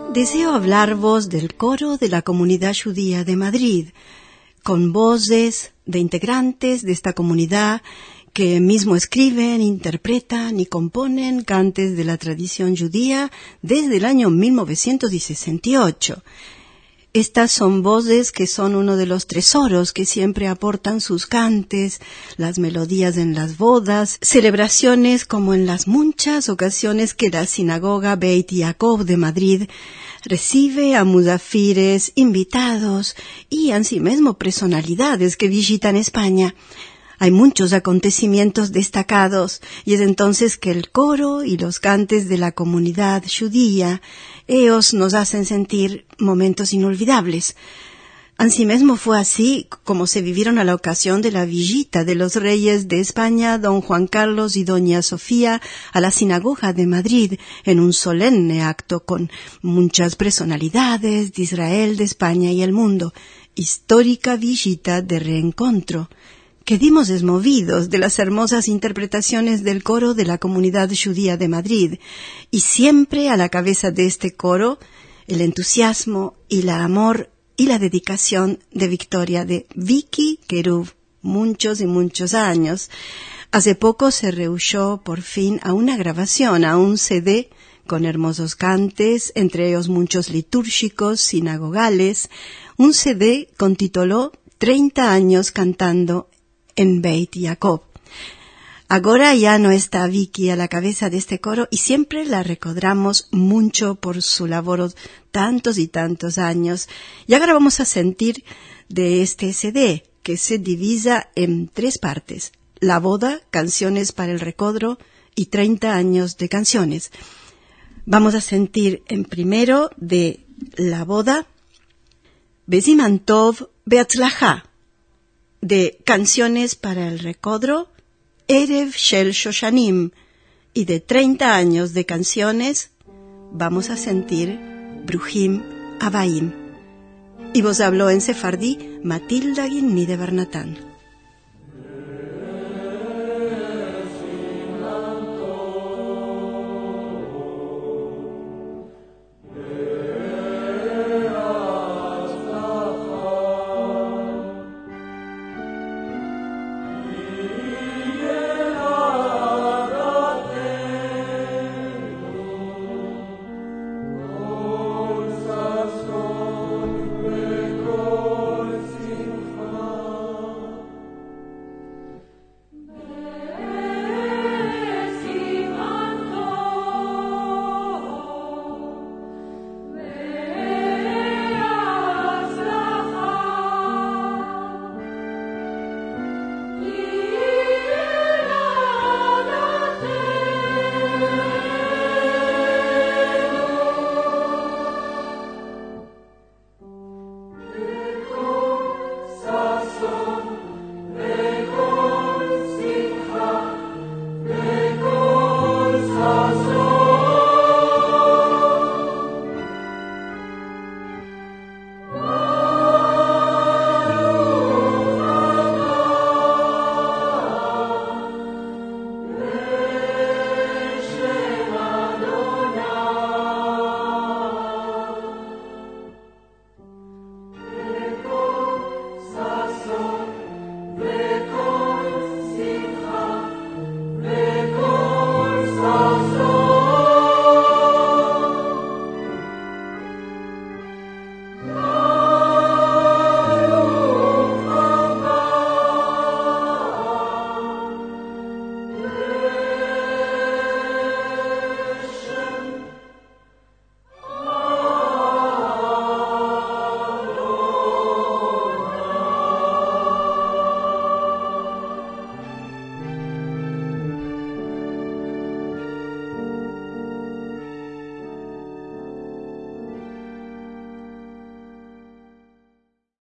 Deseo hablarvos del coro de la comunidad judía de Madrid, con voces de integrantes de esta comunidad que mismo escriben, interpretan y componen cantes de la tradición judía desde el año 1968. Estas son voces que son uno de los tesoros que siempre aportan sus cantes, las melodías en las bodas, celebraciones como en las muchas ocasiones que la sinagoga Beit Yaakov de Madrid recibe a musafires, invitados y asimismo personalidades que visitan España. Hay muchos acontecimientos destacados y es entonces que el coro y los cantes de la comunidad judía, ellos nos hacen sentir momentos inolvidables. Asimismo fue así como se vivieron a la ocasión de la visita de los reyes de España, don Juan Carlos y doña Sofía, a la sinagoga de Madrid, en un solemne acto con muchas personalidades de Israel, de España y el mundo. Histórica visita de reencuentro. Quedimos desmovidos de las hermosas interpretaciones del coro de la comunidad judía de Madrid, y siempre a la cabeza de este coro, el entusiasmo y el amor y la dedicación de Victoria de Vicky Querub, muchos y muchos años. Hace poco se rehuyó por fin a una grabación, a un CD con hermosos cantes, entre ellos muchos litúrgicos, sinagogales, un CD con título 30 años cantando en Beit Yaakov. Ahora ya no está Vicky a la cabeza de este coro y siempre la recordamos mucho por su labor tantos y tantos años. Y ahora vamos a sentir de este CD que se divisa en 3 partes. La boda, canciones para el recodro y 30 años de canciones. Vamos a sentir en primero de la boda Beziman Tov Beatzlacha, de canciones para el recodro Erev Shel Shoshanim, y de 30 años de canciones vamos a sentir Bruhim Abaim. Y vos habló en sefardí Matilda Ginni de Bernatán.